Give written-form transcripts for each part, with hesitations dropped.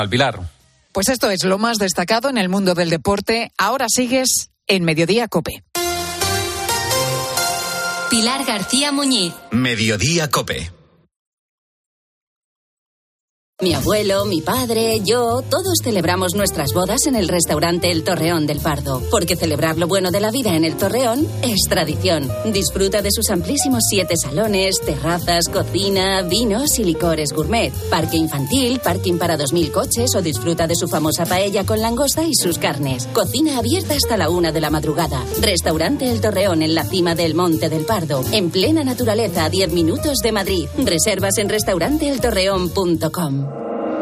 Pilar. Pues esto es lo más destacado en el mundo del deporte. Ahora sigues en Mediodía COPE. Pilar García Muñiz. Mediodía COPE. Mi abuelo, mi padre, yo, todos celebramos nuestras bodas en el restaurante El Torreón del Pardo, porque celebrar lo bueno de la vida en El Torreón es tradición. Disfruta de sus amplísimos 7 salones, terrazas, cocina, vinos y licores gourmet, parque infantil, parking para 2.000 coches o disfruta de su famosa paella con langosta y sus carnes. Cocina abierta hasta la 1 de la madrugada. Restaurante El Torreón en la cima del Monte del Pardo, en plena naturaleza a 10 minutos de Madrid. Reservas en restauranteeltorreón.com.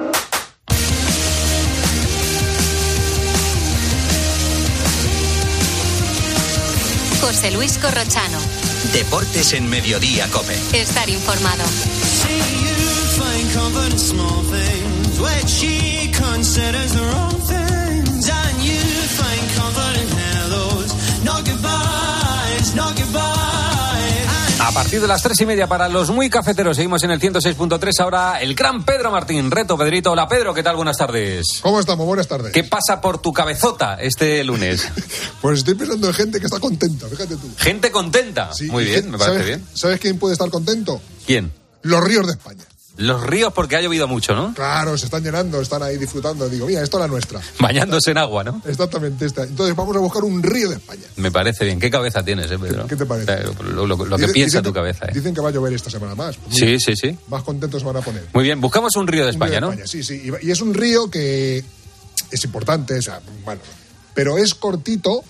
José Luis Corrochano. Deportes en Mediodía COPE. Estar informado. A partir de las 3:30 para los muy cafeteros, seguimos en el 106.3. Ahora el gran Pedro Martín, reto Pedrito. Hola Pedro, ¿qué tal? Buenas tardes. ¿Cómo estamos? Buenas tardes. ¿Qué pasa por tu cabezota este lunes? Pues estoy pensando en gente que está contenta, fíjate tú. ¿Gente contenta? Sí, muy bien, me parece bien. ¿Sabes quién puede estar contento? ¿Quién? Los ríos de España. Los ríos porque ha llovido mucho, ¿no? Claro, se están llenando, están ahí disfrutando. Digo, mira, esto es la nuestra. Bañándose en agua, ¿no? Exactamente esta. Entonces vamos a buscar un río de España. Me parece bien. ¿Qué cabeza tienes, Pedro? ¿Qué te parece? Lo que piensa tu cabeza, Dicen que va a llover esta semana más. Sí. Más contentos se van a poner. Muy bien, buscamos un río de España, ¿no? Sí. Y es un río que es importante, o sea, bueno, pero es cortito,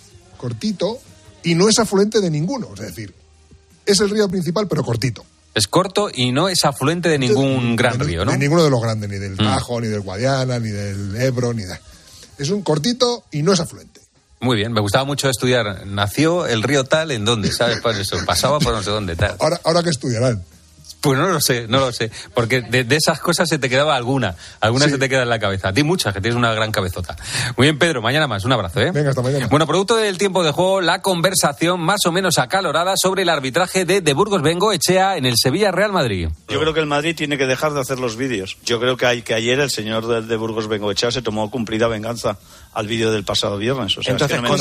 y no es afluente de ninguno. Es decir, es el río principal, pero cortito. Es corto y no es afluente de ningún gran río, ¿no? De ninguno de los grandes, ni del Tajo, ni del Guadiana, ni del Ebro, ni nada. Es un cortito y no es afluente. Muy bien, me gustaba mucho estudiar. ¿Nació el río tal en dónde? ¿Sabes? Por eso, pasaba por no sé dónde tal. Ahora que estudiarán. Pues no lo sé, porque de esas cosas se te quedaba alguna sí. Se te queda en la cabeza. A ti muchas, que tienes una gran cabezota. Muy bien, Pedro, mañana más, un abrazo, ¿eh? Venga, hasta mañana. Bueno, producto del tiempo de juego, la conversación más o menos acalorada sobre el arbitraje de Burgos Bengoechea en el Sevilla Real Madrid. Yo creo que el Madrid tiene que dejar de hacer los vídeos. Yo creo que ayer el señor de Burgos Bengoechea se tomó cumplida venganza al vídeo del pasado viernes. O sea, entonces, es que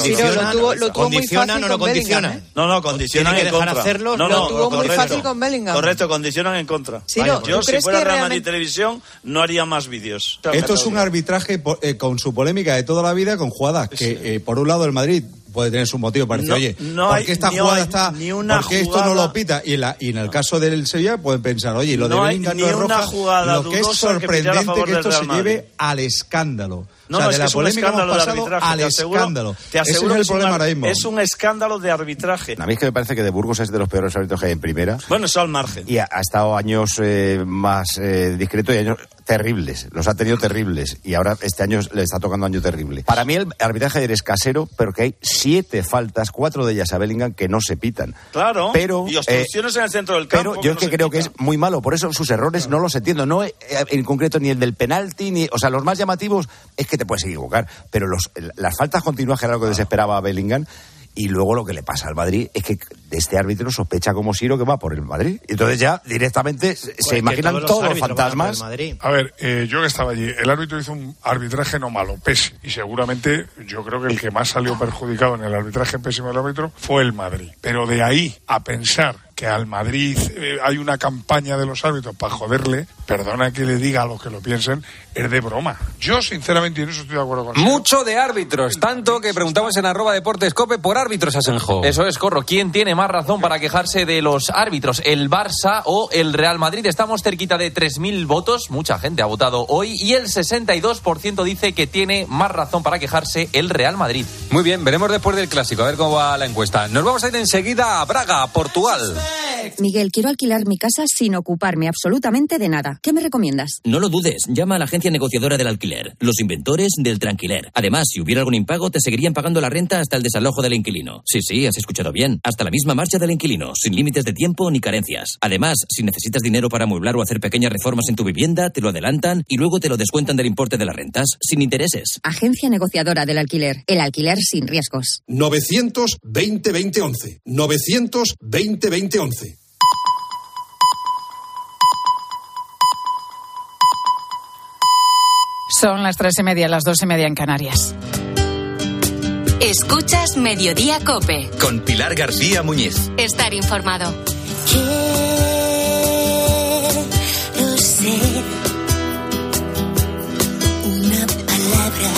lo tuvo muy fácil o no con condiciona? Bellingham, ¿eh? No, condicionan en contra. Hacerlo, lo tuvo muy fácil con Bellingham. Correcto, condicionan en contra. Ciro, yo, si fuera Real Madrid realmente... Televisión, no haría más vídeos. Esto es un arbitraje con su polémica de toda la vida, con jugadas que, por un lado, el Madrid puede tener su motivo para decir, ¿por qué esta jugada está? ¿Por qué esto no lo pita? Y en el caso del Sevilla pueden pensar, oye, lo de Bellingham no es roja. Lo que es sorprendente que esto se lleve al escándalo. Es que es un escándalo de arbitraje. Escándalo. Te aseguro ese es el problema ahora mismo. Es un escándalo de arbitraje. A mí es que me parece que de Burgos es de los peores árbitros que hay en primera. Bueno, eso al margen. Y ha estado años más discreto y años terribles. Los ha tenido terribles. Y ahora este año le está tocando año terrible. Para mí el arbitraje es casero, pero que hay 7 faltas, 4 de ellas a Bellingham que no se pitan. Claro. Pero, y obstrucciones en el centro del campo. Pero yo es que creo que es muy malo. Por eso sus errores no los entiendo. No en concreto ni el del penalti, o sea, los más llamativos es que te puedes equivocar. Pero las faltas continuas, que era lo que desesperaba a Bellingham, y luego lo que le pasa al Madrid es que de este árbitro sospecha como Siro que va por el Madrid. Y entonces ya directamente se imaginan todos los fantasmas. A ver, yo que estaba allí, el árbitro hizo un arbitraje no malo, pésimo. Y seguramente yo creo que el que más salió perjudicado en el arbitraje pésimo del árbitro fue el Madrid. Pero de ahí a pensar que al Madrid hay una campaña de los árbitros para joderle, perdona que le diga a los que lo piensen, es de broma. Yo, sinceramente, en eso estoy de acuerdo con Mucho de árbitros, tanto que preguntamos en @deportescope por árbitros, Asenjo. Eso es, Corro. ¿Quién tiene más razón para quejarse de los árbitros? ¿El Barça o el Real Madrid? Estamos cerquita de 3.000 votos. Mucha gente ha votado hoy y el 62% dice que tiene más razón para quejarse el Real Madrid. Muy bien, veremos después del clásico, a ver cómo va la encuesta. Nos vamos a ir enseguida a Braga, Portugal. Miguel, quiero alquilar mi casa sin ocuparme absolutamente de nada. ¿Qué me recomiendas? No lo dudes, llama a la agencia negociadora del alquiler, los inventores del Tranquiler. Además, si hubiera algún impago, te seguirían pagando la renta hasta el desalojo del inquilino. Sí, has escuchado bien, hasta la misma marcha del inquilino, sin límites de tiempo ni carencias. Además, si necesitas dinero para amueblar o hacer pequeñas reformas en tu vivienda, te lo adelantan y luego te lo descuentan del importe de las rentas, sin intereses. Agencia negociadora del alquiler, el alquiler sin riesgos. 920-2011. 920-2011. Son las 3:30, las 2:30 en Canarias. Escuchas Mediodía COPE. Con Pilar García Muñiz. Estar informado. Quiero ser una palabra.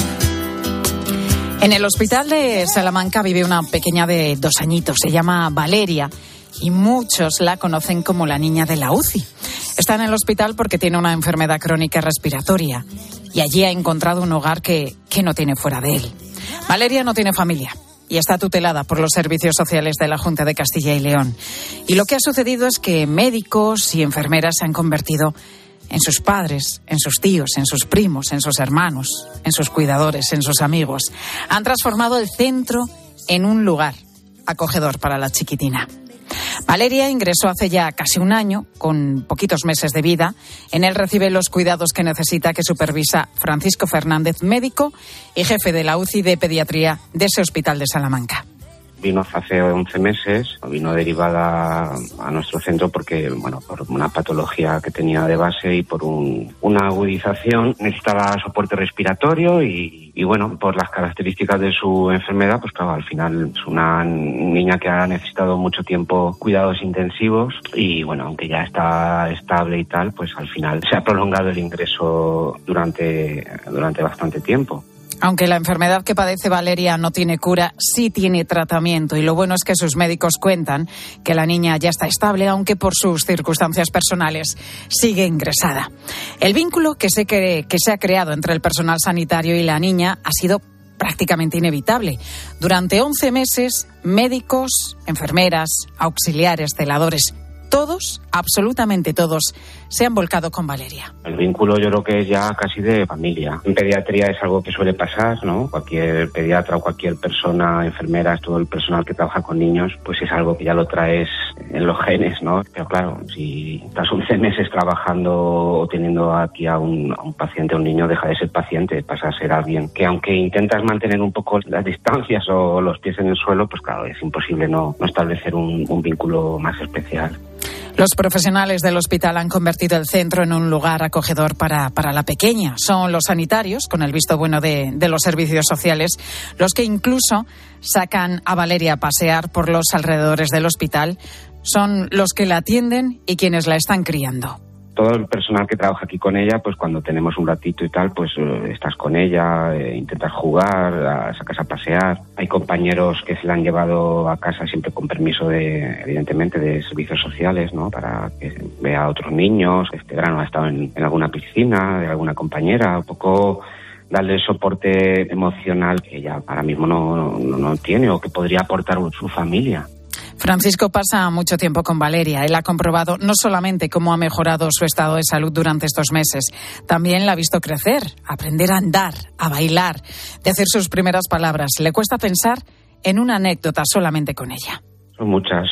En el hospital de Salamanca vive una pequeña de 2 añitos. Se llama Valeria y muchos la conocen como la niña de la UCI. Está en el hospital porque tiene una enfermedad crónica respiratoria y allí ha encontrado un hogar que no tiene fuera de él. Valeria no tiene familia y está tutelada por los servicios sociales de la Junta de Castilla y León. Y lo que ha sucedido es que médicos y enfermeras se han convertido en sus padres, en sus tíos, en sus primos, en sus hermanos, en sus cuidadores, en sus amigos. Han transformado el centro en un lugar acogedor para la chiquitina. Valeria ingresó hace ya casi un año, con poquitos meses de vida. En él recibe los cuidados que necesita, que supervisa Francisco Fernández, médico y jefe de la UCI de pediatría de ese hospital de Salamanca. Vino hace 11 meses, vino derivada a nuestro centro porque, por una patología que tenía de base y por una agudización, necesitaba soporte respiratorio y por las características de su enfermedad, pues claro, al final es una niña que ha necesitado mucho tiempo cuidados intensivos y aunque ya está estable y tal, pues al final se ha prolongado el ingreso durante bastante tiempo. Aunque la enfermedad que padece Valeria no tiene cura, sí tiene tratamiento. Y lo bueno es que sus médicos cuentan que la niña ya está estable, aunque por sus circunstancias personales sigue ingresada. El vínculo que se ha creado entre el personal sanitario y la niña ha sido prácticamente inevitable. Durante 11 meses, médicos, enfermeras, auxiliares, celadores, todos, absolutamente todos, se han volcado con Valeria. El vínculo yo creo que es ya casi de familia. En pediatría es algo que suele pasar, ¿no? Cualquier pediatra o cualquier persona, enfermera, todo el personal que trabaja con niños, pues es algo que ya lo traes en los genes, ¿no? Pero claro, si estás 11 meses trabajando o teniendo aquí a un paciente, a un niño, deja de ser paciente, pasa a ser alguien que, aunque intentas mantener un poco las distancias o los pies en el suelo, pues claro, es imposible no establecer un vínculo más especial. Los profesionales del hospital han convertido el centro en un lugar acogedor para la pequeña. Son los sanitarios, con el visto bueno de los servicios sociales, los que incluso sacan a Valeria a pasear por los alrededores del hospital. Son los que la atienden y quienes la están criando. Todo el personal que trabaja aquí con ella, pues cuando tenemos un ratito y tal, pues estás con ella, intentas jugar, la sacas a pasear. Hay compañeros que se la han llevado a casa siempre con permiso evidentemente, de servicios sociales, ¿no? Para que vea a otros niños. Este verano ha estado en alguna piscina de alguna compañera, un poco darle el soporte emocional que ella ahora mismo no tiene o que podría aportar su familia. Francisco pasa mucho tiempo con Valeria. Él ha comprobado no solamente cómo ha mejorado su estado de salud durante estos meses, también la ha visto crecer, aprender a andar, a bailar, decir sus primeras palabras. Le cuesta pensar en una anécdota solamente con ella. Son muchas.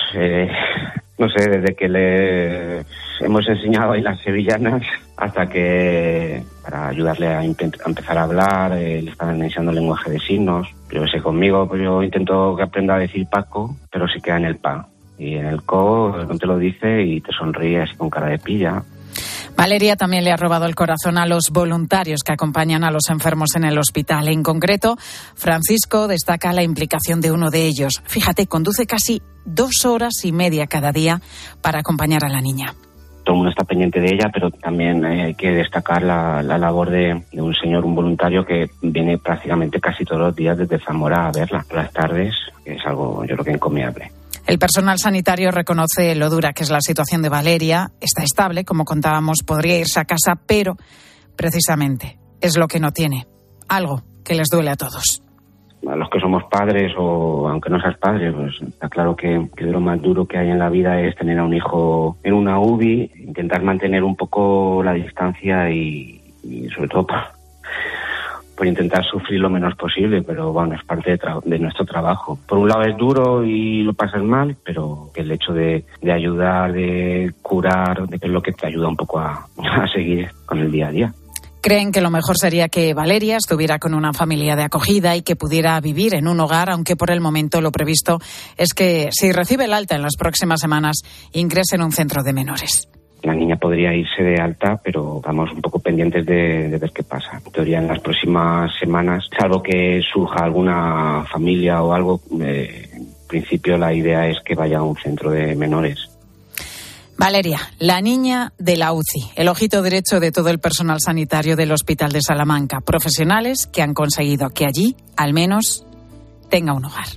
No sé, desde que le hemos enseñado a bailar sevillanas hasta que, para ayudarle a empezar a hablar, le están enseñando el lenguaje de signos. Yo sé, conmigo pues yo intento que aprenda a decir Paco, pero se queda en el pa. Y en el co no te lo dice y te sonríe así con cara de pilla. Valeria también le ha robado el corazón a los voluntarios que acompañan a los enfermos en el hospital. En concreto, Francisco destaca la implicación de uno de ellos. Fíjate, conduce casi 2 horas y media cada día para acompañar a la niña. Todo el mundo está pendiente de ella, pero también hay que destacar la labor de un señor, un voluntario que viene prácticamente casi todos los días desde Zamora a verla por las tardes, que es algo yo creo que encomiable. El personal sanitario reconoce lo dura que es la situación de Valeria. Está estable, como contábamos, podría irse a casa, pero precisamente es lo que no tiene. Algo que les duele a todos. A los que somos padres, o aunque no seas padre, pues está claro que lo más duro que hay en la vida es tener a un hijo en una UBI, intentar mantener un poco la distancia y sobre todo por intentar sufrir lo menos posible, pero bueno, es parte de nuestro trabajo. Por un lado es duro y lo pasas mal, pero el hecho de ayudar, de curar, de que es lo que te ayuda un poco a seguir con el día a día. Creen que lo mejor sería que Valeria estuviera con una familia de acogida y que pudiera vivir en un hogar, aunque por el momento lo previsto es que, si recibe el alta en las próximas semanas, ingrese en un centro de menores. La niña podría irse de alta, pero estamos un poco pendientes de ver qué pasa. En teoría, en las próximas semanas, salvo que surja alguna familia o algo, en principio la idea es que vaya a un centro de menores. Valeria, la niña de la UCI, el ojito derecho de todo el personal sanitario del Hospital de Salamanca. Profesionales que han conseguido que allí, al menos, tenga un hogar.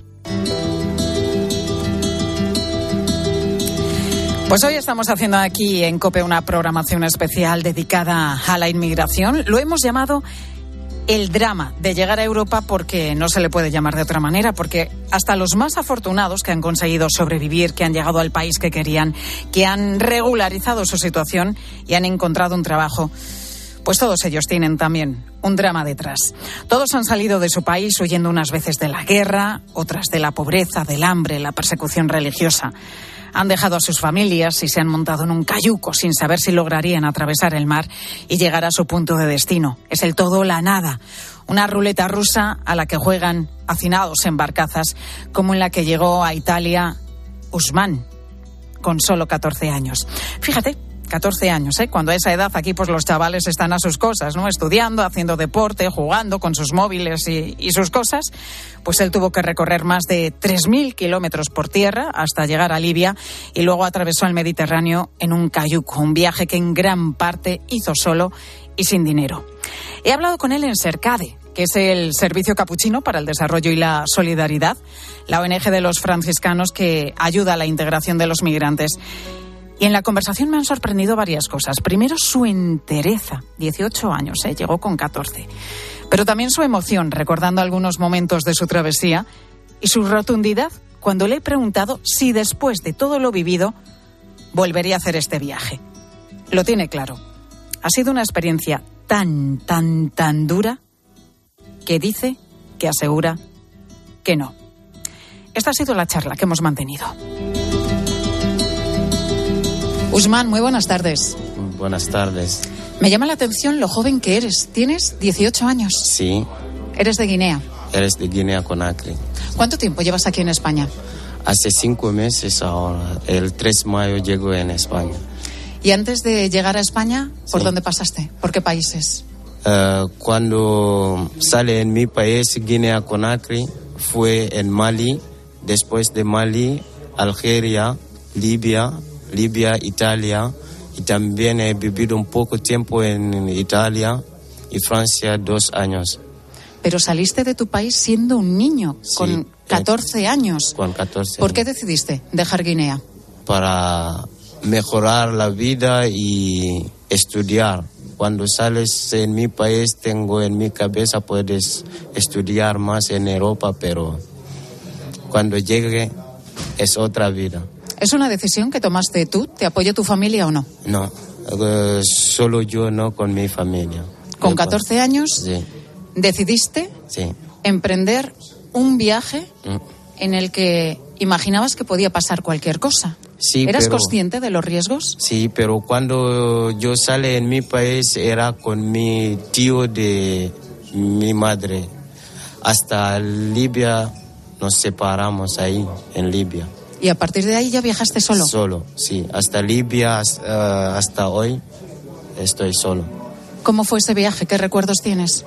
Pues hoy estamos haciendo aquí en COPE una programación especial dedicada a la inmigración. Lo hemos llamado el drama de llegar a Europa, porque no se le puede llamar de otra manera, porque hasta los más afortunados que han conseguido sobrevivir, que han llegado al país que querían, que han regularizado su situación y han encontrado un trabajo, pues todos ellos tienen también un drama detrás. Todos han salido de su país huyendo unas veces de la guerra, otras de la pobreza, del hambre, la persecución religiosa. Han dejado a sus familias y se han montado en un cayuco sin saber si lograrían atravesar el mar y llegar a su punto de destino. Es el todo o la nada. Una ruleta rusa a la que juegan hacinados en barcazas, como en la que llegó a Italia Usman, con solo 14 años. Fíjate, 14 años, cuando a esa edad aquí pues los chavales están a sus cosas, ¿no? Estudiando, haciendo deporte, jugando con sus móviles y sus cosas. Pues él tuvo que recorrer más de 3.000 kilómetros por tierra hasta llegar a Libia y luego atravesó el Mediterráneo en un cayuco, un viaje que en gran parte hizo solo y sin dinero. He hablado con él en Sercade, que es el Servicio Capuchino para el Desarrollo y la Solidaridad, la ONG de los franciscanos que ayuda a la integración de los migrantes. Y en la conversación me han sorprendido varias cosas. Primero, su entereza. 18 años, llegó con 14. Pero también su emoción, recordando algunos momentos de su travesía, y su rotundidad cuando le he preguntado si después de todo lo vivido volvería a hacer este viaje. Lo tiene claro. Ha sido una experiencia tan dura que dice, que asegura que no. Esta ha sido la charla que hemos mantenido. Usman, muy buenas tardes. Buenas tardes. Me llama la atención lo joven que eres. Tienes 18 años. Sí. ¿Eres de Guinea? Eres de Guinea-Conakry. ¿Cuánto tiempo llevas aquí en España? Hace 5 meses ahora. El 3 de mayo llego en España. ¿Y antes de llegar a España, por dónde pasaste? ¿Por qué países? Cuando sale en mi país, Guinea-Conakry, fue en Mali. Después de Mali, Algeria, Libia, Italia, y también he vivido un poco tiempo en Italia y Francia 2 años. Pero saliste de tu país siendo un niño, con 14 años. Con 14 ¿Por qué decidiste dejar Guinea? Para mejorar la vida y estudiar. Cuando sales en mi país, tengo en mi cabeza, puedes estudiar más en Europa, pero cuando llegue es otra vida. ¿Es una decisión que tomaste tú? ¿Te apoyó tu familia o no? No, solo yo, no con mi familia. ¿Con 14 años sí. decidiste emprender un viaje en el que imaginabas que podía pasar cualquier cosa? Sí, ¿Eras consciente de los riesgos? Sí, pero cuando yo salí en mi país era con mi tío de mi madre. Hasta Libia nos separamos ahí, en Libia. ¿Y a partir de ahí ya viajaste solo? Solo, sí. Hasta Libia, hasta hoy, estoy solo. ¿Cómo fue ese viaje? ¿Qué recuerdos tienes?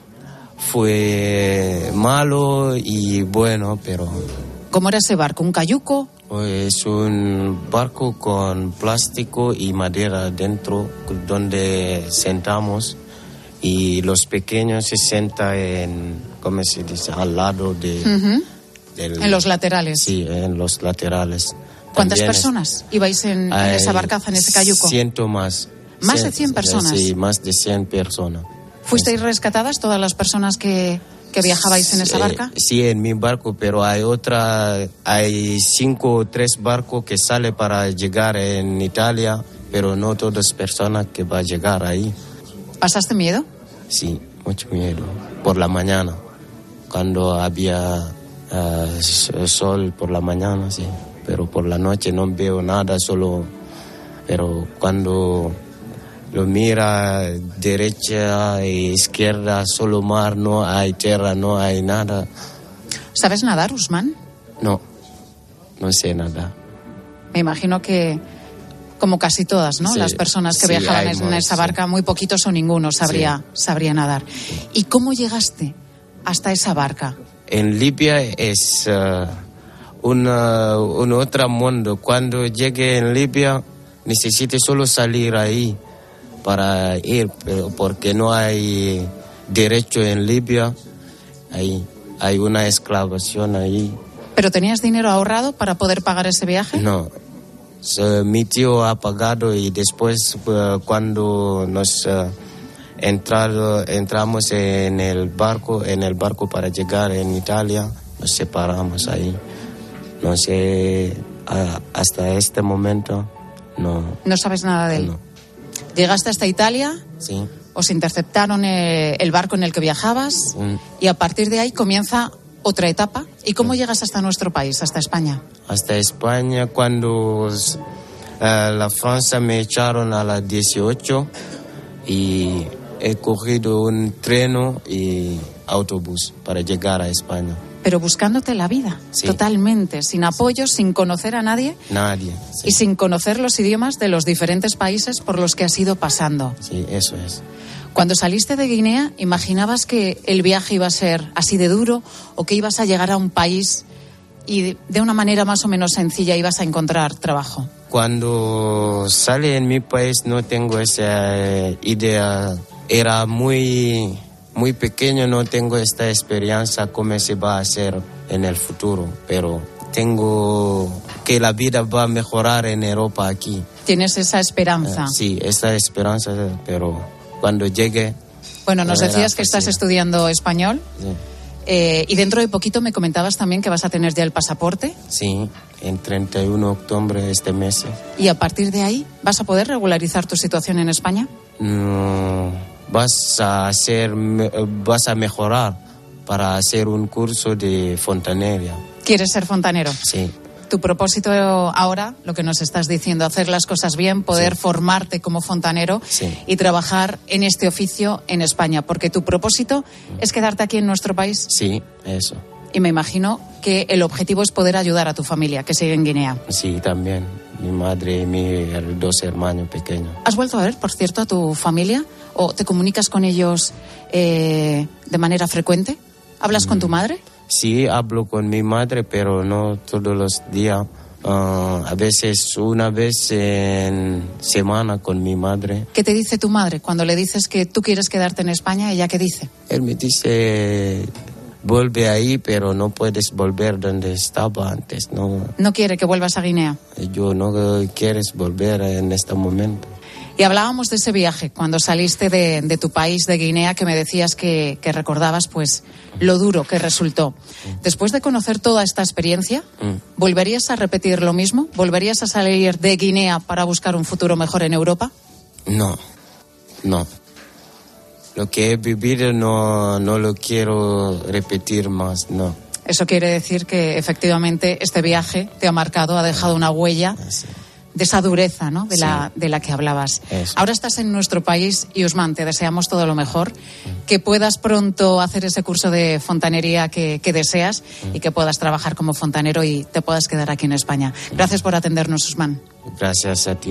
Fue malo y bueno, pero... ¿Cómo era ese barco? ¿Un cayuco? Es un barco con plástico y madera dentro, donde sentamos y los pequeños se sientan en, ¿cómo se dice?, al lado de... En los laterales. Sí, en los laterales. ¿Cuántas personas ibais en esa barcaza, en ese cayuco? 100 más. ¿Más de 100 personas? Sí, más de 100 personas. ¿Fuisteis rescatadas todas las personas que viajabais en esa barca? Sí, en mi barco, pero hay 5 o 3 barcos que salen para llegar en Italia, pero no todas personas que van a llegar ahí. ¿Pasaste miedo? Sí, mucho miedo. Por la mañana, cuando había... sol por la mañana, sí, pero por la noche no veo nada, solo, pero cuando lo mira derecha e izquierda, solo mar, no hay tierra, no hay nada. ¿Sabes nadar, Usman? No sé nadar. Me imagino que como casi todas, ¿no? Sí, las personas que sí, viajaban hay en más, esa barca, muy poquitos o ninguno sabría nadar. ¿Y cómo llegaste hasta esa barca? En Libia es un otro mundo. Cuando llegué en Libia necesité solo salir ahí para ir, pero porque no hay derecho en Libia. Ahí hay una esclavación ahí. ¿Pero tenías dinero ahorrado para poder pagar ese viaje? No. Mi tío ha pagado y después cuando nos entramos en el barco para llegar en Italia, nos separamos ahí. No sé, hasta este momento no. No sabes nada de él. No. Llegaste hasta Italia. Sí. Os interceptaron el barco en el que viajabas y a partir de ahí comienza otra etapa. ¿Y cómo llegas hasta nuestro país, hasta España? Hasta España cuando la Francia me echaron a las 18 y he cogido un tren y autobús para llegar a España. Pero buscándote la vida, sí. Totalmente, sin apoyo, sin conocer a nadie. Nadie. Sí. Y sin conocer los idiomas de los diferentes países por los que has ido pasando. Sí, eso es. Cuando saliste de Guinea, ¿imaginabas que el viaje iba a ser así de duro o que ibas a llegar a un país y de una manera más o menos sencilla ibas a encontrar trabajo? Cuando salí en mi país no tengo esa idea. Era muy pequeño, no tengo esta experiencia cómo se va a hacer en el futuro, pero tengo que la vida va a mejorar en Europa aquí. ¿Tienes esa esperanza? Sí, esa esperanza, pero cuando llegue... Bueno, nos decías que estás estudiando español. Sí. Y dentro de poquito me comentabas también que vas a tener ya el pasaporte. Sí, en 31 de octubre este mes. ¿Y a partir de ahí vas a poder regularizar tu situación en España? No, vas a mejorar para hacer un curso de fontanería. ¿Quieres ser fontanero? Sí. Tu propósito ahora, lo que nos estás diciendo, hacer las cosas bien, poder formarte como fontanero y trabajar en este oficio en España, porque tu propósito es quedarte aquí en nuestro país. Sí, eso. Y me imagino que el objetivo es poder ayudar a tu familia que sigue en Guinea. Sí, también. Mi madre y mis 2 hermanos pequeños. ¿Has vuelto a ver, por cierto, a tu familia? ¿O te comunicas con ellos de manera frecuente? ¿Hablas con tu madre? Sí, hablo con mi madre, pero no todos los días. A veces una vez en semana con mi madre. ¿Qué te dice tu madre cuando le dices que tú quieres quedarte en España? ¿Ella qué dice? Él me dice, vuelve ahí, pero no puedes volver donde estaba antes. No quiere que vuelvas a Guinea. Yo no quieres volver en este momento. Y hablábamos de ese viaje, cuando saliste de tu país, de Guinea, que me decías que recordabas pues lo duro que resultó. Después de conocer toda esta experiencia, ¿volverías a repetir lo mismo? ¿Volverías a salir de Guinea para buscar un futuro mejor en Europa? No. Lo que he vivido no lo quiero repetir más, no. Eso quiere decir que efectivamente este viaje te ha marcado, ha dejado una huella de esa dureza, ¿no? De la que hablabas. Eso. Ahora estás en nuestro país y, Usman, te deseamos todo lo mejor, que puedas pronto hacer ese curso de fontanería que deseas y que puedas trabajar como fontanero y te puedas quedar aquí en España. Gracias por atendernos, Usman. Gracias a ti.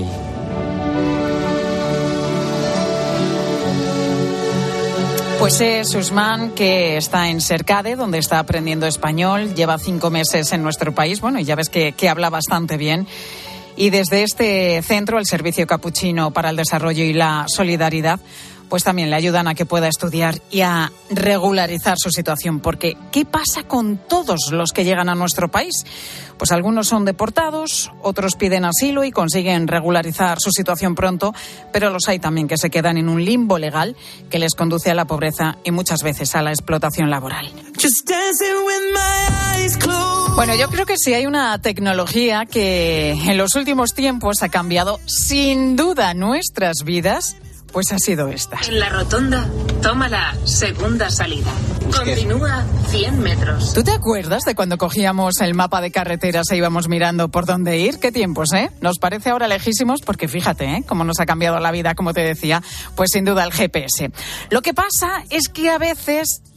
Pues es Usman, que está en Sercade, donde está aprendiendo español, lleva 5 meses en nuestro país, bueno, y ya ves que habla bastante bien. Y desde este centro, el Servicio Capuchino para el Desarrollo y la Solidaridad, pues también le ayudan a que pueda estudiar y a regularizar su situación. Porque, ¿qué pasa con todos los que llegan a nuestro país? Pues algunos son deportados, otros piden asilo y consiguen regularizar su situación pronto, pero los hay también que se quedan en un limbo legal que les conduce a la pobreza y muchas veces a la explotación laboral. Bueno, yo creo que si hay una tecnología que en los últimos tiempos ha cambiado sin duda nuestras vidas, pues ha sido esta. En la rotonda, toma la segunda salida. Continúa 100 metros. ¿Tú te acuerdas de cuando cogíamos el mapa de carreteras e íbamos mirando por dónde ir? ¿Qué tiempos, eh? Nos parece ahora lejísimos porque fíjate, cómo nos ha cambiado la vida, como te decía, pues sin duda el GPS. Lo que pasa es que a veces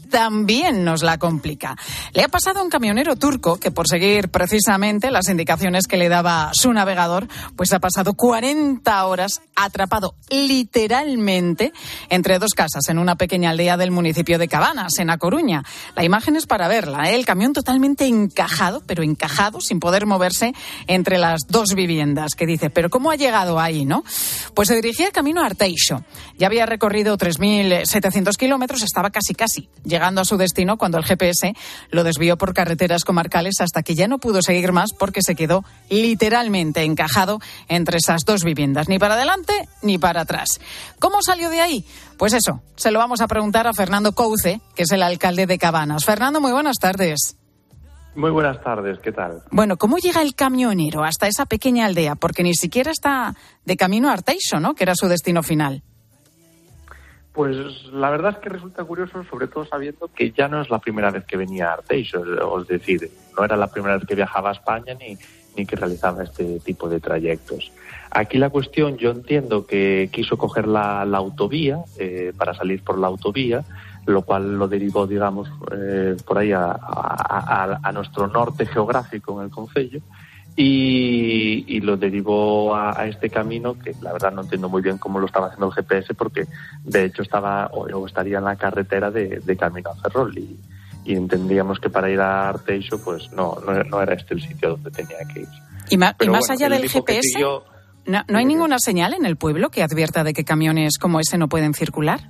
también nos la complica. Le ha pasado a un camionero turco que, por seguir precisamente las indicaciones que le daba su navegador, pues ha pasado 40 horas atrapado literalmente entre dos casas en una pequeña aldea del municipio de Cabanas, en A Coruña. La imagen es para verla, ¿eh? El camión totalmente encajado, pero encajado, sin poder moverse entre las dos viviendas, que dice, ¿pero cómo ha llegado ahí, no? Pues se dirigía camino a Arteixo. Ya había recorrido 3.700 kilómetros, estaba casi llegando a su destino cuando el GPS lo desvió por carreteras comarcales hasta que ya no pudo seguir más porque se quedó literalmente encajado entre esas dos viviendas, ni para adelante ni para atrás. ¿Cómo salió de ahí? Pues eso, se lo vamos a preguntar a Fernando Couce, que es el alcalde de Cabanas. Fernando, muy buenas tardes. Muy buenas tardes, ¿qué tal? Bueno, ¿cómo llega el camionero hasta esa pequeña aldea? Porque ni siquiera está de camino a Arteixo, ¿no?, que era su destino final. Pues la verdad es que resulta curioso, sobre todo sabiendo que ya no es la primera vez que venía a Arteixo, es decir, no era la primera vez que viajaba a España ni que realizaba este tipo de trayectos. Aquí la cuestión, yo entiendo que quiso coger la autovía, para salir por la autovía, lo cual lo derivó, digamos, por ahí a nuestro norte geográfico en el concello, y lo derivó a este camino que la verdad no entiendo muy bien cómo lo estaba haciendo el GPS, porque de hecho estaba o estaría en la carretera de camino a Ferrol, y entendíamos que para ir a Arteixo pues no era este el sitio donde tenía que ir. Y más allá del GPS, ¿no hay ninguna señal en el pueblo que advierta de que camiones como ese no pueden circular?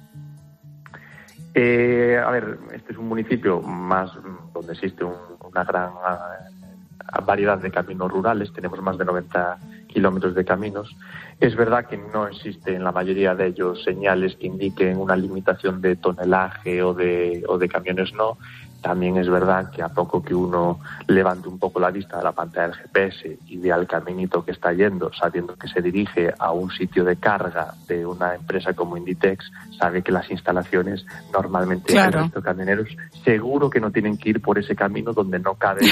A ver, este es un municipio más donde existe una gran variedad de caminos rurales, tenemos más de 90 kilómetros de caminos. Es verdad que no existe en la mayoría de ellos señales que indiquen una limitación de tonelaje o de camiones, no. También es verdad que a poco que uno levante un poco la vista de la pantalla del GPS y vea el caminito que está yendo, sabiendo que se dirige a un sitio de carga de una empresa como Inditex, sabe que las instalaciones normalmente el resto de camioneros seguro que no tienen que ir por ese camino donde no caben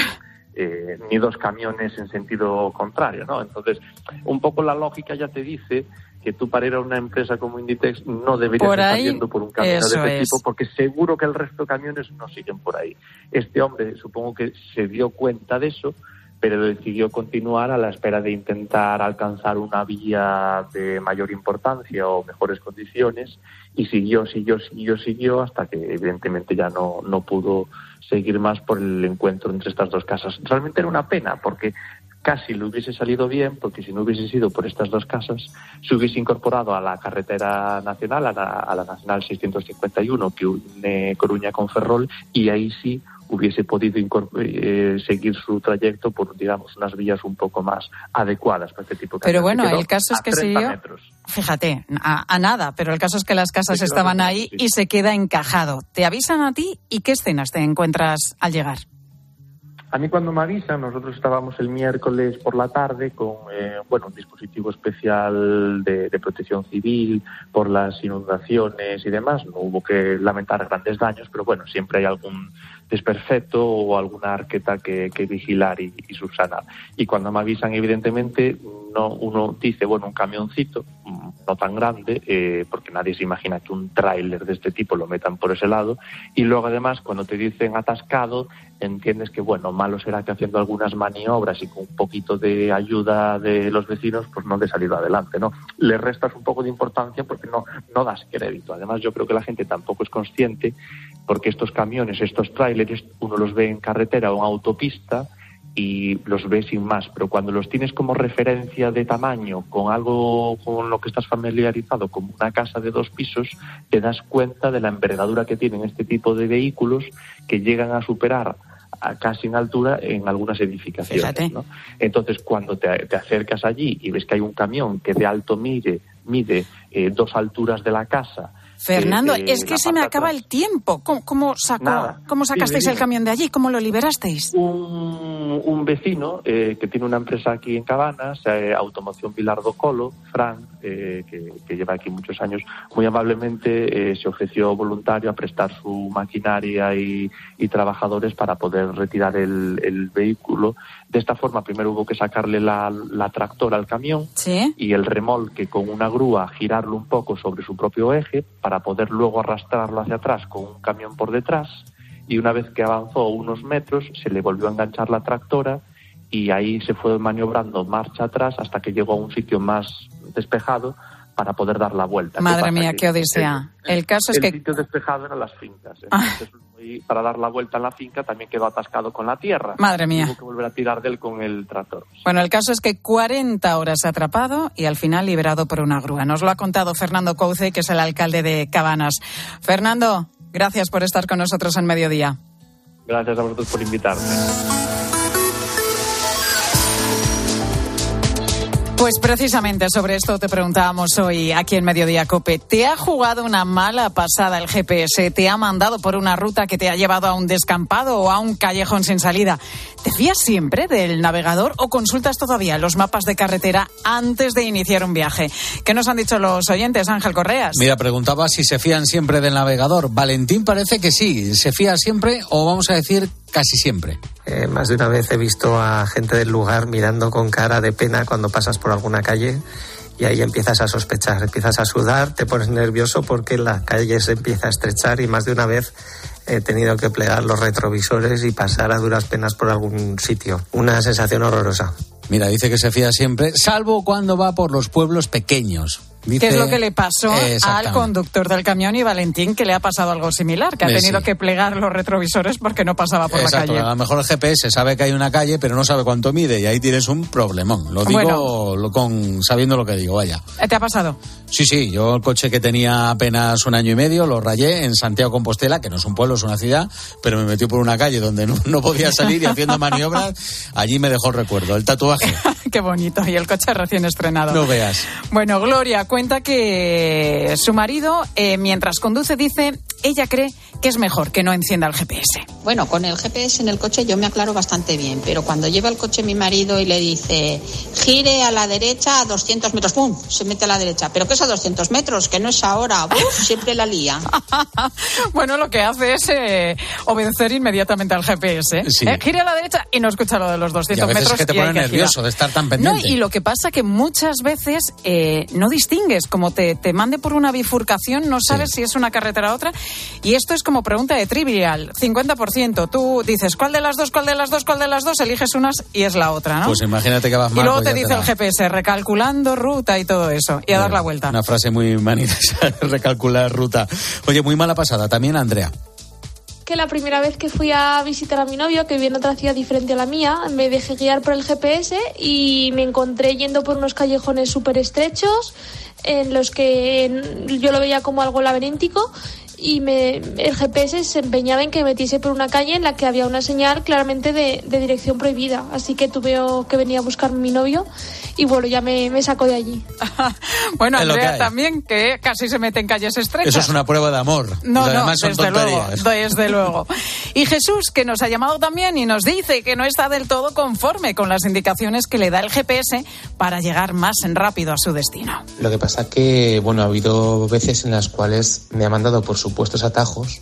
ni dos camiones en sentido contrario, ¿no? Entonces, un poco la lógica ya te dice que tú para ir a una empresa como Inditex no deberías estar yendo por un camino de este tipo, porque seguro que el resto de camiones no siguen por ahí. Este hombre supongo que se dio cuenta de eso, pero decidió continuar a la espera de intentar alcanzar una vía de mayor importancia o mejores condiciones, y siguió hasta que evidentemente ya no pudo seguir más por el encuentro entre estas dos casas. Realmente era una pena, porque casi le hubiese salido bien, porque si no hubiese sido por estas dos casas, se hubiese incorporado a la carretera nacional, a la Nacional 651, que une Coruña con Ferrol, y ahí sí hubiese podido seguir su trayecto por, digamos, unas vías un poco más adecuadas para este tipo de cosas. Pero bueno, el caso es que siguió, fíjate, a nada, pero el caso es que las casas estaban ahí y se queda encajado. ¿Te avisan a ti y qué escenas te encuentras al llegar? A mí cuando me avisan, nosotros estábamos el miércoles por la tarde con un dispositivo especial de protección civil por las inundaciones y demás. No hubo que lamentar grandes daños, pero bueno, siempre hay algún desperfecto o alguna arqueta que vigilar y subsanar. Y cuando me avisan, evidentemente, uno dice, un camioncito, no tan grande, porque nadie se imagina que un tráiler de este tipo lo metan por ese lado, y luego además cuando te dicen atascado, entiendes que malo será que haciendo algunas maniobras y con un poquito de ayuda de los vecinos, pues no de salir adelante, ¿no? Le restas un poco de importancia porque no das crédito. Además, yo creo que la gente tampoco es consciente, porque estos camiones, estos tráileres, uno los ve en carretera o en autopista y los ves sin más, pero cuando los tienes como referencia de tamaño, con algo con lo que estás familiarizado, como una casa de 2 pisos, te das cuenta de la envergadura que tienen este tipo de vehículos, que llegan a superar casi en altura en algunas edificaciones, ¿no? Entonces, cuando te acercas allí y ves que hay un camión que de alto mide 2 alturas de la casa. Fernando, es que se me acaba el tiempo. ¿Cómo sacasteis el camión de allí? ¿Cómo lo liberasteis? Un vecino que tiene una empresa aquí en Cabanas, Automoción Vilardo Colo, Fran, que lleva aquí muchos años, muy amablemente se ofreció voluntario a prestar su maquinaria y trabajadores para poder retirar el vehículo. De esta forma, primero hubo que sacarle la tractora al camión, ¿sí?, y el remolque con una grúa girarlo un poco sobre su propio eje para poder luego arrastrarlo hacia atrás con un camión por detrás, y una vez que avanzó unos metros se le volvió a enganchar la tractora y ahí se fue maniobrando marcha atrás hasta que llegó a un sitio más despejado para poder dar la vuelta. Madre mía, qué odisea. El caso es que... El sitio despejado eran las fincas. Entonces, para dar la vuelta en la finca también quedó atascado con la tierra. Madre mía. Tuvo que volver a tirar de él con el tractor. Bueno, el caso es que 40 horas atrapado y al final liberado por una grúa. Nos lo ha contado Fernando Couce, que es el alcalde de Cabanas. Fernando, gracias por estar con nosotros en Mediodía. Gracias a vosotros por invitarme. Pues precisamente sobre esto te preguntábamos hoy aquí en Mediodía COPE. ¿Te ha jugado una mala pasada el GPS? ¿Te ha mandado por una ruta que te ha llevado a un descampado o a un callejón sin salida? ¿Te fías siempre del navegador o consultas todavía los mapas de carretera antes de iniciar un viaje? ¿Qué nos han dicho los oyentes, Ángel Correas? Mira, preguntaba si se fían siempre del navegador. Valentín parece que sí. ¿Se fía siempre o vamos a decir casi siempre? Más de una vez he visto a gente del lugar mirando con cara de pena cuando pasas por alguna calle y ahí empiezas a sospechar, empiezas a sudar, te pones nervioso porque la calle se empieza a estrechar y más de una vez he tenido que plegar los retrovisores y pasar a duras penas por algún sitio. Una sensación horrorosa. Mira, dice que se fía siempre, salvo cuando va por los pueblos pequeños. Dice, ¿qué es lo que le pasó al conductor del camión y Valentín, que le ha pasado algo similar, que ha tenido que plegar los retrovisores porque no pasaba por la calle? A lo mejor el GPS sabe que hay una calle, pero no sabe cuánto mide y ahí tienes un problemón. Lo digo sabiendo lo que digo, vaya. ¿Te ha pasado? Sí, yo el coche que tenía apenas 1 año y medio lo rayé en Santiago Compostela, que no es un pueblo, es una ciudad, pero me metió por una calle donde no podía salir y haciendo maniobras, allí me dejó el recuerdo, el tatuaje. Qué bonito, y el coche recién estrenado. No veas. Bueno, Gloria cuenta que su marido, mientras conduce, dice, ella cree que es mejor que no encienda el GPS. Bueno, con el GPS en el coche yo me aclaro bastante bien, pero cuando lleva el coche mi marido y le dice, gire a la derecha a 200 metros, ¡pum!, se mete a la derecha. ¿Pero qué es a 200 metros? Que no es ahora, ¡buf!, siempre la lía. Bueno, lo que hace es obedecer inmediatamente al GPS. Sí. Gire a la derecha y no escucha lo de los 200 metros. Y a veces es que te pone nervioso de estar tan pendiente. No, y lo que pasa que muchas veces no distingues, como te mande por una bifurcación, no sabes si es una carretera u otra. Y esto es como pregunta de trivial, 50%. Tú dices, ¿cuál de las dos? Eliges unas y es la otra, ¿no? Pues imagínate que vas mal. Y luego te dice el GPS, recalculando ruta y todo eso. Y a dar la vuelta. Una frase muy manida, recalcular ruta. Oye, muy mala pasada. También Andrea. Que la primera vez que fui a visitar a mi novio, que vivía en otra ciudad diferente a la mía, me dejé guiar por el GPS y me encontré yendo por unos callejones súper estrechos en los que yo lo veía como algo laberíntico y el GPS se empeñaba en que me metiese por una calle en la que había una señal claramente de dirección prohibida, así que tuve que venir a buscarme mi novio y bueno, ya me sacó de allí. Bueno, Andrea también, que casi se mete en calles estrechas. Eso es una prueba de amor. No, además son tonterías. Desde luego. Y Jesús, que nos ha llamado también y nos dice que no está del todo conforme con las indicaciones que le da el GPS para llegar más rápido a su destino. Lo que pasa que, bueno, ha habido veces en las cuales me ha mandado por supuestos atajos,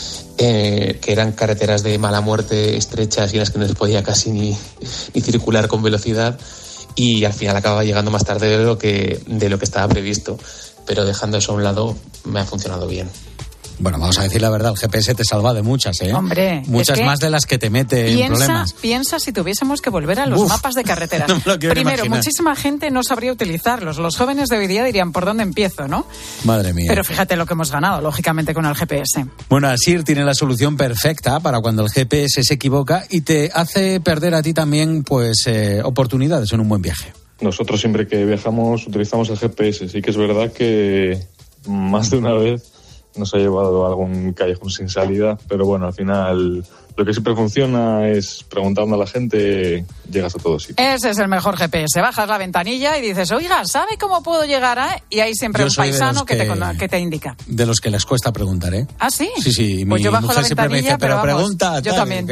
que eran carreteras de mala muerte, estrechas y en las que no se podía casi ni circular con velocidad, y al final acababa llegando más tarde de lo que estaba previsto, pero dejando eso a un lado me ha funcionado bien. Bueno, vamos a decir la verdad, el GPS te salva de muchas, ¿eh? Hombre, muchas más de las que te mete en problemas. Piensa si tuviésemos que volver a los mapas de carreteras. No me lo quiero Primero, imaginar. Muchísima gente no sabría utilizarlos. Los jóvenes de hoy día dirían, ¿por dónde empiezo, no? Madre mía. Pero fíjate lo que hemos ganado, lógicamente, con el GPS. Bueno, Asir tiene la solución perfecta para cuando el GPS se equivoca y te hace perder a ti también, pues, oportunidades en un buen viaje. Nosotros siempre que viajamos utilizamos el GPS. Sí que es verdad que más de una vez nos ha llevado a algún callejón sin salida, pero bueno, al final lo que siempre funciona es preguntando a la gente, llegas a todos sitios. Ese es el mejor GPS. Bajas la ventanilla y dices, oiga, ¿sabe cómo puedo llegar a...? Y hay siempre un paisano que te indica. De los que les cuesta preguntar, ¿eh? ¿Ah, sí? Sí. Pues mi yo bajo mujer la siempre me dice, pero vamos, pregunta. Yo también.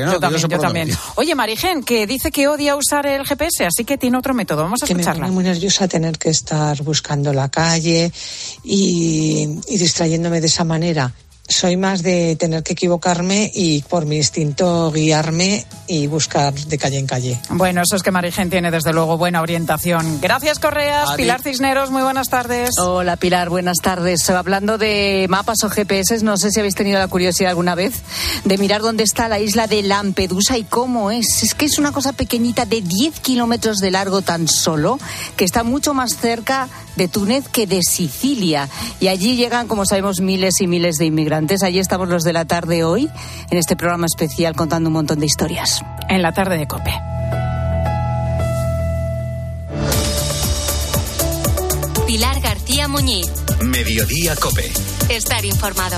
Oye, Marigen, que dice que odia usar el GPS, así que tiene otro método. Vamos a escucharla. Que me pone muy nerviosa tener que estar buscando la calle y distrayéndome de esa manera. Soy más de tener que equivocarme y por mi instinto guiarme y buscar de calle en calle. Bueno, eso es que Marigen tiene desde luego buena orientación. Gracias, Correas. Pilar Cisneros, muy buenas tardes. Hola, Pilar, buenas tardes. Hablando de mapas o GPS, no sé si habéis tenido la curiosidad alguna vez de mirar dónde está la isla de Lampedusa y cómo es. Es que es una cosa pequeñita de 10 kilómetros de largo tan solo, que está mucho más cerca de Túnez que de Sicilia. Y allí llegan, como sabemos, miles y miles de inmigrantes. Allí estamos los de la tarde hoy, en este programa especial contando un montón de historias. En la tarde de COPE. Pilar García Muñiz. Mediodía COPE. Estar informado.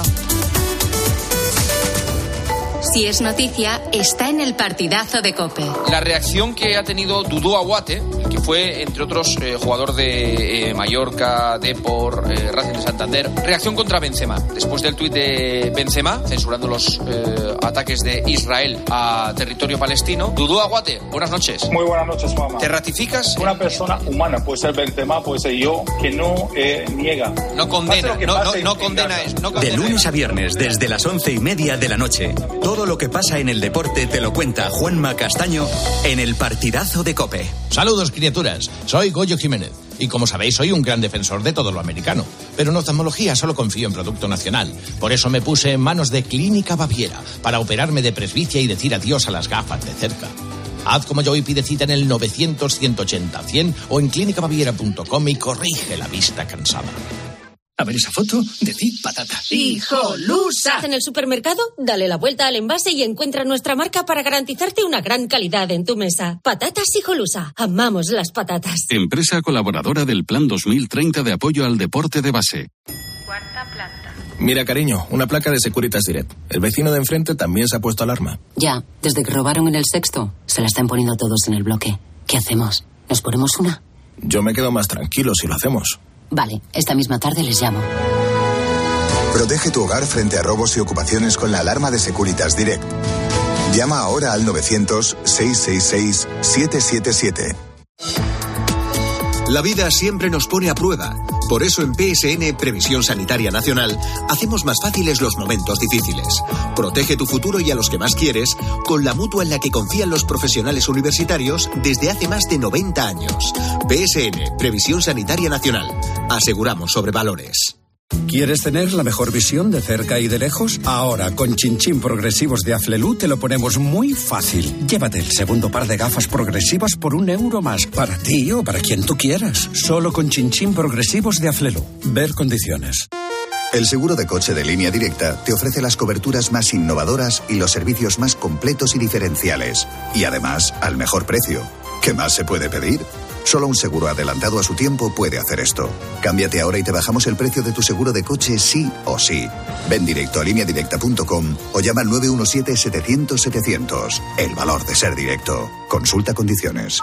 Si es noticia, está en el partidazo de COPE. La reacción que ha tenido Dudu Aguate, que fue, entre otros, jugador de Mallorca, Depor, Racing de Santander. Reacción contra Benzema. Después del tuit de Benzema, censurando los ataques de Israel a territorio palestino. Dudu Aguate, buenas noches. Muy buenas noches, mamá. ¿Te ratificas? Una persona humana, puede ser Benzema, puede ser yo, que no niega. No condena, no condena eso. De lunes a viernes, desde las 11:30 de la noche. Todo lo que pasa en el deporte te lo cuenta Juanma Castaño en el partidazo de COPE. Saludos, criaturas. Soy Goyo Jiménez. Y como sabéis, soy un gran defensor de todo lo americano. Pero en oftalmología solo confío en producto nacional. Por eso me puse en manos de Clínica Baviera para operarme de presbicia y decir adiós a las gafas de cerca. Haz como yo y pide cita en el 900-180-100 o en clínicabaviera.com y corrige la vista cansada. A ver esa foto, decid patata. ¡Hijolusa! En el supermercado, dale la vuelta al envase y encuentra nuestra marca para garantizarte una gran calidad en tu mesa. Patatas Hijolusa. Amamos las patatas. Empresa colaboradora del Plan 2030 de apoyo al deporte de base. Cuarta planta. Mira, cariño, una placa de Securitas Direct. El vecino de enfrente también se ha puesto alarma. Ya, desde que robaron en el sexto, se la están poniendo todos en el bloque. ¿Qué hacemos? ¿Nos ponemos una? Yo me quedo más tranquilo si lo hacemos. Vale, esta misma tarde les llamo. Protege tu hogar frente a robos y ocupaciones con la alarma de Securitas Direct. Llama ahora al 900-666-777. La vida siempre nos pone a prueba. Por eso en PSN, Previsión Sanitaria Nacional, hacemos más fáciles los momentos difíciles. Protege tu futuro y a los que más quieres con la mutua en la que confían los profesionales universitarios desde hace más de 90 años. PSN, Previsión Sanitaria Nacional. Aseguramos sobre valores. ¿Quieres tener la mejor visión de cerca y de lejos? Ahora, con Chinchín Progresivos de Aflelu te lo ponemos muy fácil. Llévate el segundo par de gafas progresivas por €1 más, para ti o para quien tú quieras. Solo con Chinchín Progresivos de Aflelu. Ver condiciones. El seguro de coche de Línea Directa te ofrece las coberturas más innovadoras y los servicios más completos y diferenciales. Y además, al mejor precio. ¿Qué más se puede pedir? Solo un seguro adelantado a su tiempo puede hacer esto. Cámbiate ahora y te bajamos el precio de tu seguro de coche sí o sí. Ven directo a lineadirecta.com o llama al 917-700-700. El valor de ser directo. Consulta condiciones.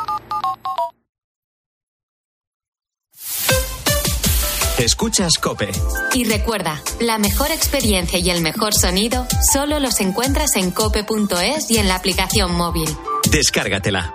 Escuchas COPE. Y recuerda, la mejor experiencia y el mejor sonido solo los encuentras en cope.es y en la aplicación móvil. Descárgatela.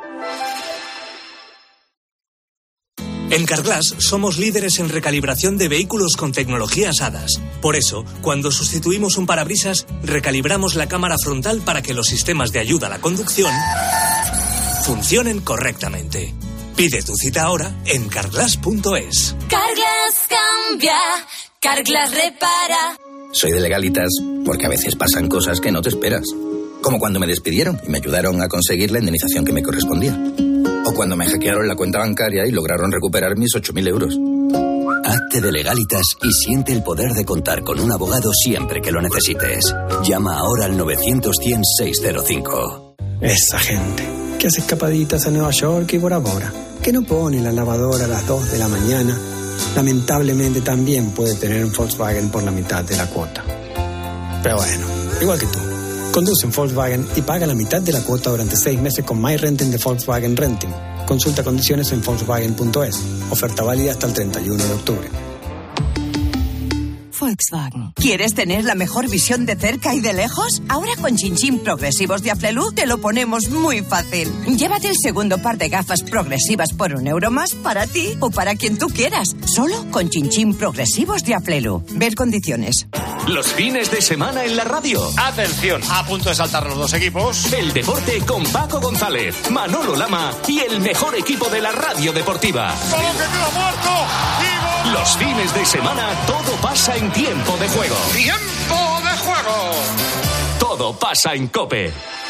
En Carglass somos líderes en recalibración de vehículos con tecnologías HADAS. Por eso, cuando sustituimos un parabrisas, recalibramos la cámara frontal para que los sistemas de ayuda a la conducción funcionen correctamente. Pide tu cita ahora en carglass.es. Carglass cambia, Carglass repara. Soy de Legalitas porque a veces pasan cosas que no te esperas. Como cuando me despidieron y me ayudaron a conseguir la indemnización que me correspondía. O cuando me hackearon la cuenta bancaria y lograron recuperar mis 8.000 euros. Hazte de Legalitas y siente el poder de contar con un abogado siempre que lo necesites. Llama ahora al 900-100-605. Esa gente que hace escapaditas a Nueva York y Bora Bora, que no pone la lavadora a las 2 de la mañana, lamentablemente también puede tener un Volkswagen por la mitad de la cuota. Pero bueno, igual que tú. Conduce en Volkswagen y paga la mitad de la cuota durante 6 meses con My Renting de Volkswagen Renting. Consulta condiciones en Volkswagen.es. Oferta válida hasta el 31 de octubre. Volkswagen. ¿Quieres tener la mejor visión de cerca y de lejos? Ahora con Chinchín progresivos de Aflelu te lo ponemos muy fácil. Llévate el segundo par de gafas progresivas por €1 más para ti o para quien tú quieras. Solo con Chinchín progresivos de Aflelu. Ver condiciones. Los fines de semana en la radio. Atención, a punto de saltar los dos equipos. El deporte con Paco González, Manolo Lama y el mejor equipo de la radio deportiva. ¡Balón que queda muerto! ¡Y gol! Los fines de semana todo pasa en tiempo de juego. ¡Tiempo de juego! Todo pasa en COPE.